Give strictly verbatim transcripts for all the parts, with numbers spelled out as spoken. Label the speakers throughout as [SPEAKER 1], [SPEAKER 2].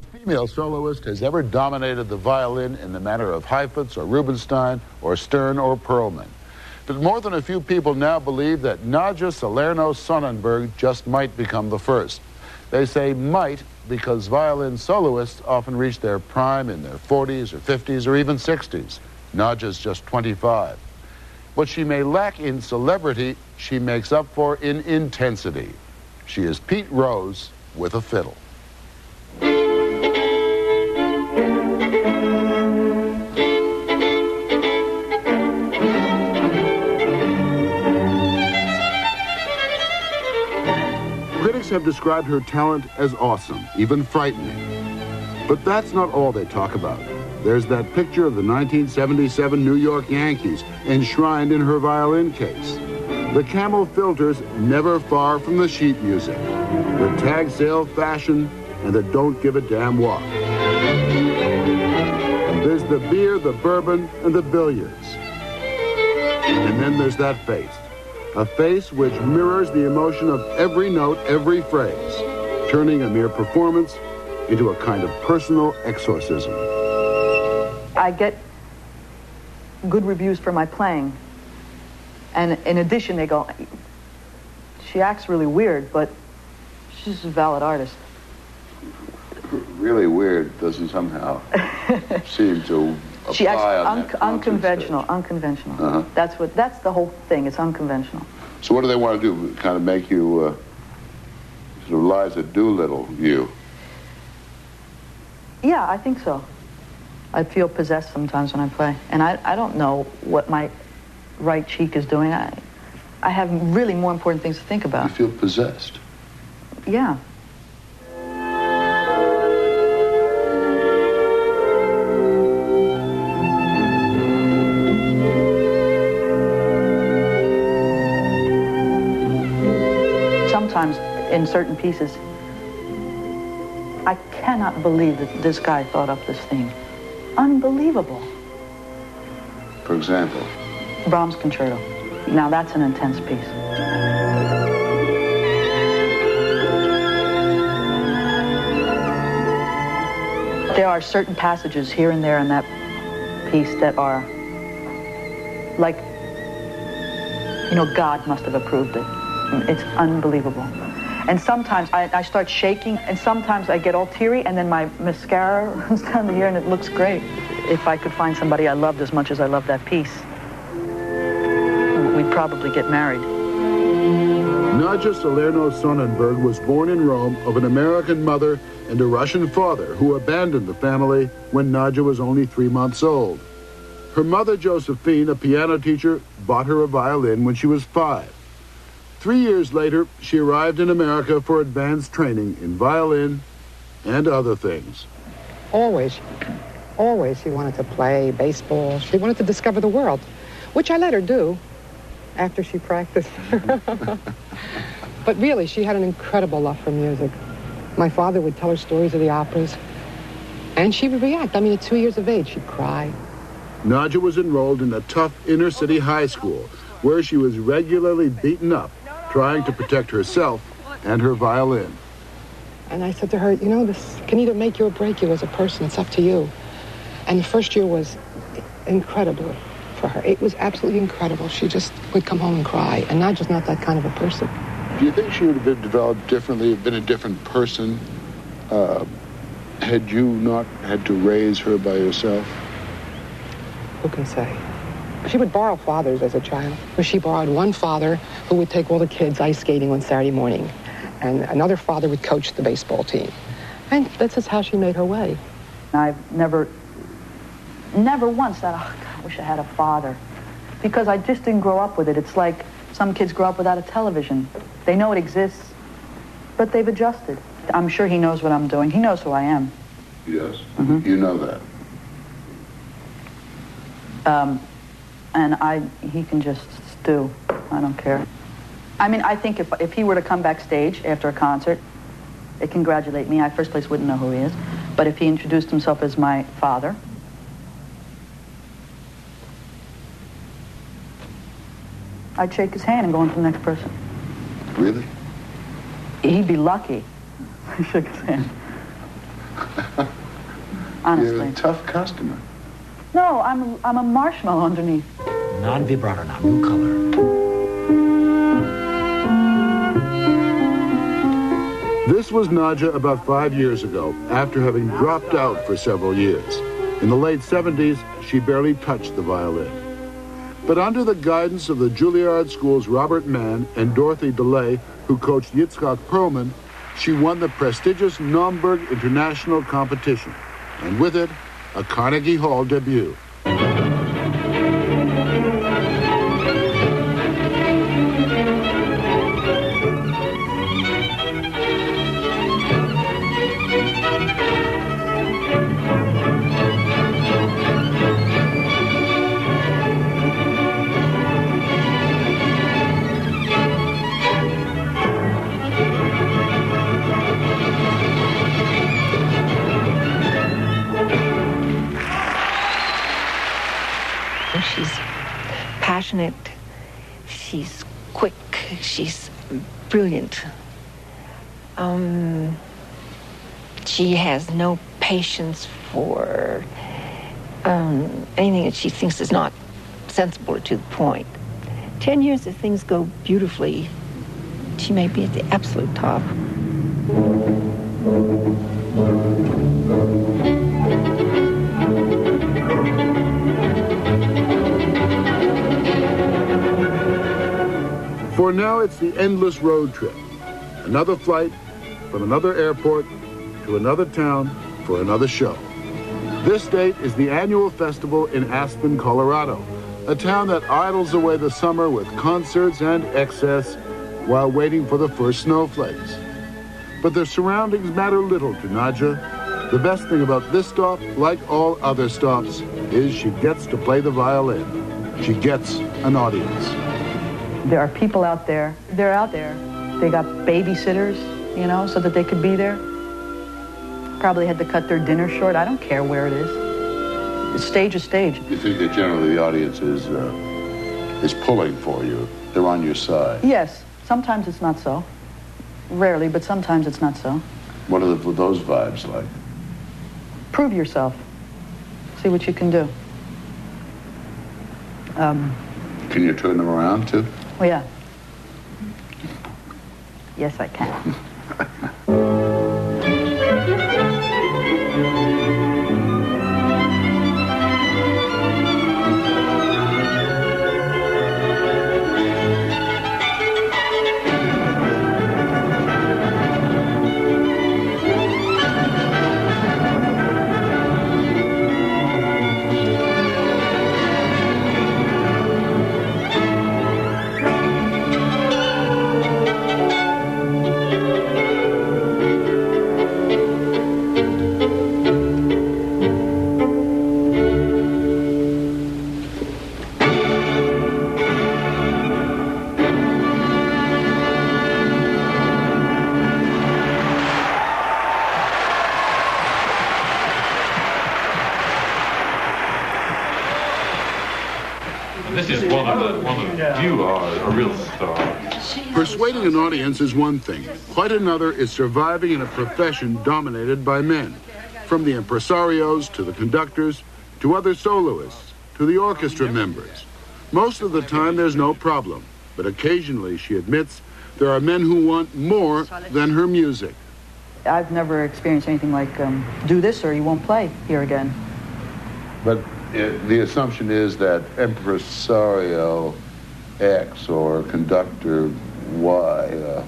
[SPEAKER 1] female soloist has ever dominated the violin in the manner of Heifetz or Rubinstein or Stern or Perlman. But more than a few people now believe that Nadja Salerno-Sonnenberg just might become the first. They say might because violin soloists often reach their prime in their forties or fifties or even sixties. Nadja's just twenty-five. What she may lack in celebrity, she makes up for in intensity. She is Pete Rose with a fiddle. Critics have described her talent as awesome, even frightening. But that's not all they talk about. There's that picture of the nineteen seventy-seven New York Yankees enshrined in her violin case. The camel filters never far from the sheet music. The tag sale fashion and the don't give a damn walk. There's the beer, the bourbon, and the billiards. And then there's that face. A face which mirrors the emotion of every note, every phrase, turning a mere performance into a kind of personal exorcism.
[SPEAKER 2] I get good reviews for my playing. And in addition, they go, she acts really weird, but she's a valid artist.
[SPEAKER 1] Really weird doesn't somehow seem to apply
[SPEAKER 2] she acts
[SPEAKER 1] on
[SPEAKER 2] un-
[SPEAKER 1] that
[SPEAKER 2] unconventional,
[SPEAKER 1] stage.
[SPEAKER 2] unconventional.
[SPEAKER 1] Uh-huh.
[SPEAKER 2] That's what. That's the whole thing. It's unconventional.
[SPEAKER 1] So what do they want to do? Kind of make you uh, sort of Liza Doolittle you?
[SPEAKER 2] Yeah, I think so. I feel possessed sometimes when I play, and I, I don't know what my right cheek is doing. I I have really more important things to think about.
[SPEAKER 1] You feel possessed?
[SPEAKER 2] Yeah. Sometimes in certain pieces, I cannot believe that this guy thought up this theme. Unbelievable.
[SPEAKER 1] For example?
[SPEAKER 2] Brahms Concerto. Now that's an intense piece. There are certain passages here and there in that piece that are like, you know, God must have approved it. It's unbelievable. And sometimes I, I start shaking, and sometimes I get all teary, and then my mascara runs down the ear, and it looks great. If I could find somebody I loved as much as I love that piece, we'd probably get married.
[SPEAKER 1] Nadja Salerno-Sonnenberg was born in Rome of an American mother and a Russian father who abandoned the family when Nadja was only three months old. Her mother, Josephine, a piano teacher, bought her a violin when she was five. Three years later, she arrived in America for advanced training in violin and other things.
[SPEAKER 3] Always, always she wanted to play baseball. She wanted to discover the world, which I let her do after she practiced. But really, she had an incredible love for music. My father would tell her stories of the operas, and she would react. I mean, at two years of age, she'd cry.
[SPEAKER 1] Nadja was enrolled in a tough inner-city high school where she was regularly beaten up, trying to protect herself and her violin.
[SPEAKER 3] And I said to her, you know, this can either make you or break you as a person. It's up to you. And the first year was incredible for her. It was absolutely incredible. She just would come home and cry, and not just not that kind of a person.
[SPEAKER 1] Do you think she would have been developed differently, been a different person, uh, had you not had to raise her by yourself?
[SPEAKER 3] Who can say? She would borrow fathers as a child. She borrowed one father who would take all the kids ice skating on Saturday morning, and another father would coach the baseball team. And that's just how she made her way.
[SPEAKER 2] I've never, never once said, oh, God, I wish I had a father. Because I just didn't grow up with it. It's like some kids grow up without a television. They know it exists, but they've adjusted. I'm sure he knows what I'm doing. He knows who I am.
[SPEAKER 1] Yes,
[SPEAKER 2] Mm-hmm.
[SPEAKER 1] You know that.
[SPEAKER 2] Um, and I, he can just stew. I don't care. I mean, I think if, if he were to come backstage after a concert and congratulate me, I first place wouldn't know who he is. But if he introduced himself as my father, I'd shake his hand and go on to the next person.
[SPEAKER 1] Really?
[SPEAKER 2] He'd be lucky. I shook his hand. Honestly.
[SPEAKER 1] You're a tough customer.
[SPEAKER 2] No, I'm, I'm a marshmallow underneath.
[SPEAKER 4] Non-vibrato now, new color.
[SPEAKER 1] This was Nadja about five years ago, after having dropped out for several years. In the late seventies, she barely touched the violin. But under the guidance of the Juilliard School's Robert Mann and Dorothy DeLay, who coached Yitzhak Perlman, she won the prestigious Naumburg International Competition, and with it, a Carnegie Hall debut.
[SPEAKER 5] She's passionate, she's quick, she's brilliant. Um, she has no patience for um, anything that she thinks is not sensible or to the point. Ten years, if things go beautifully, she may be at the absolute top.
[SPEAKER 1] For now, it's the endless road trip. Another flight from another airport to another town for another show. This date is the annual festival in Aspen, Colorado, a town that idles away the summer with concerts and excess while waiting for the first snowflakes. But the surroundings matter little to Nadja. The best thing about this stop, like all other stops, is she gets to play the violin. She gets an audience.
[SPEAKER 2] There are people out there. They're out there. They got babysitters, you know, so that they could be there. Probably had to cut their dinner short. I don't care where it is. Stage is stage.
[SPEAKER 1] You think that generally the audience is uh, is pulling for you? They're on your side?
[SPEAKER 2] Yes. Sometimes it's not so. Rarely, but sometimes it's not so.
[SPEAKER 1] What are the, those vibes like?
[SPEAKER 2] Prove yourself. See what you can do. Um,
[SPEAKER 1] can you turn them around, too?
[SPEAKER 2] Oh, yeah. Yes, I can.
[SPEAKER 1] Persuading an audience is one thing. Quite another is surviving in a profession dominated by men. From the impresarios to the conductors, to other soloists, to the orchestra members. Most of the time there's no problem, but occasionally, she admits, there are men who want more than her music.
[SPEAKER 2] I've never experienced anything like, um, do this or you won't play here again.
[SPEAKER 1] But it, the assumption is that impresario X or conductor Y uh,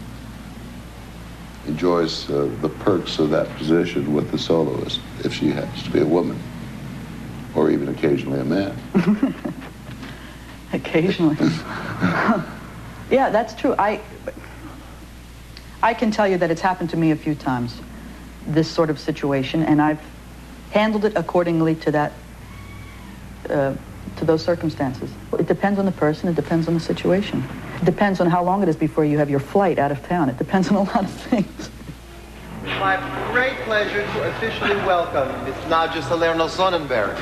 [SPEAKER 1] enjoys uh, the perks of that position with the soloist if she happens to be a woman, or even occasionally a man.
[SPEAKER 2] Occasionally. Yeah, that's true. I, I can tell you that it's happened to me a few times, this sort of situation, and I've handled it accordingly to that, uh, to those circumstances. It depends on the person, it depends on the situation. It depends on how long it is before you have your flight out of town. It depends on a lot of things.
[SPEAKER 6] My great pleasure to officially welcome Miss Nadja Salerno-Sonnenberg.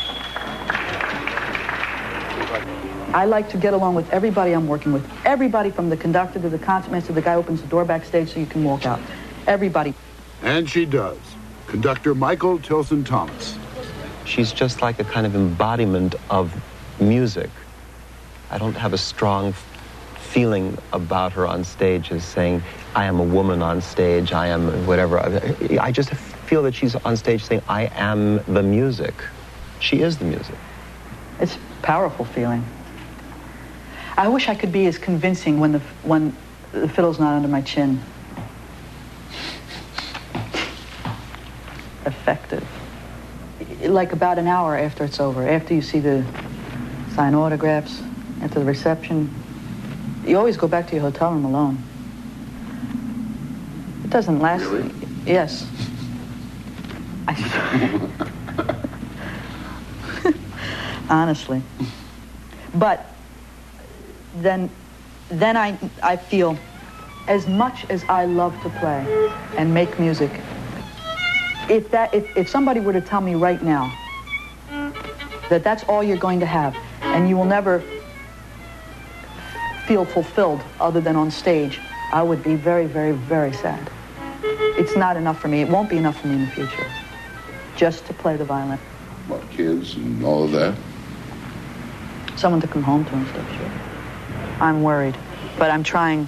[SPEAKER 2] I like to get along with everybody I'm working with. Everybody from the conductor to the concertmaster, the guy opens the door backstage so you can walk out. Everybody.
[SPEAKER 1] And she does. conductor Michael Tilson Thomas.
[SPEAKER 7] She's just like a kind of embodiment of music. I don't have a strong feeling about her on stage as saying, I am a woman on stage, I am whatever. I just feel that she's on stage saying, I am the music. She is the music.
[SPEAKER 2] It's a powerful feeling. I wish I could be as convincing when the, when the fiddle's not under my chin. Effective. Like about an hour after it's over, after you see the sign autographs, after the reception, you always go back to your hotel room alone. It doesn't last.
[SPEAKER 1] Really?
[SPEAKER 2] Yes. I, honestly. But then, then I, I feel, as much as I love to play and make music, if that, if, if somebody were to tell me right now that that's all you're going to have, and you will never feel fulfilled other than on stage, I would be very, very, very sad. It's not enough for me. It won't be enough for me in the future, just to play the violin.
[SPEAKER 1] What, kids and all of that?
[SPEAKER 2] Someone to come home to and stuff, sure. I'm worried, but I'm trying.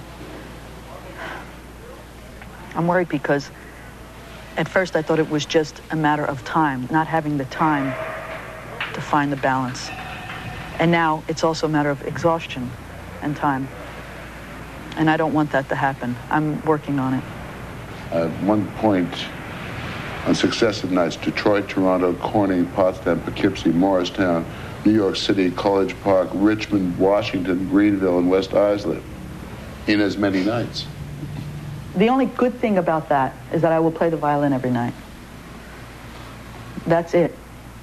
[SPEAKER 2] I'm worried because at first I thought it was just a matter of time, not having the time to find the balance. And now it's also a matter of exhaustion and time. And I don't want that to happen. I'm working on it.
[SPEAKER 1] At one point, on successive nights, Detroit, Toronto, Corning, Potsdam, Poughkeepsie, Morristown, New York City, College Park, Richmond, Washington, Greenville, and West Islip, in as many nights.
[SPEAKER 2] The only good thing about that is that I will play the violin every night. That's it.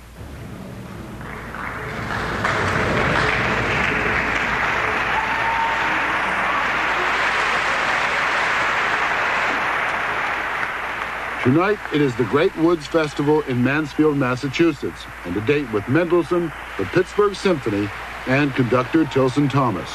[SPEAKER 1] Tonight, it is the Great Woods Festival in Mansfield, Massachusetts, and a date with Mendelssohn, the Pittsburgh Symphony, and conductor Tilson Thomas.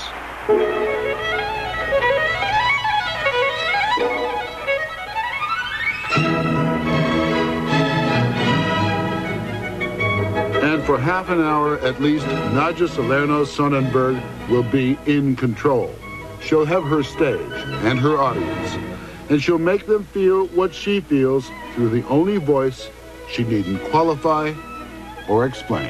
[SPEAKER 1] And for half an hour at least, Nadja Salerno Sonnenberg will be in control. She'll have her stage and her audience, and she'll make them feel what she feels through the only voice she needn't qualify or explain.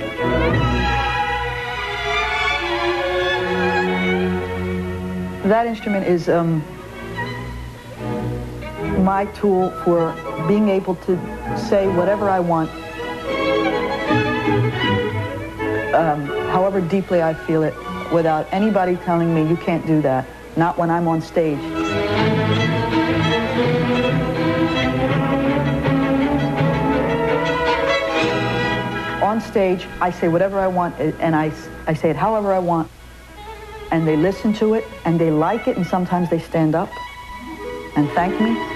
[SPEAKER 2] That instrument is um, my tool for being able to say whatever I want, um, however deeply I feel it, without anybody telling me you can't do that, not when I'm on stage. On stage, I say whatever I want, and I, I say it however I want, and they listen to it, and they like it, and sometimes they stand up and thank me.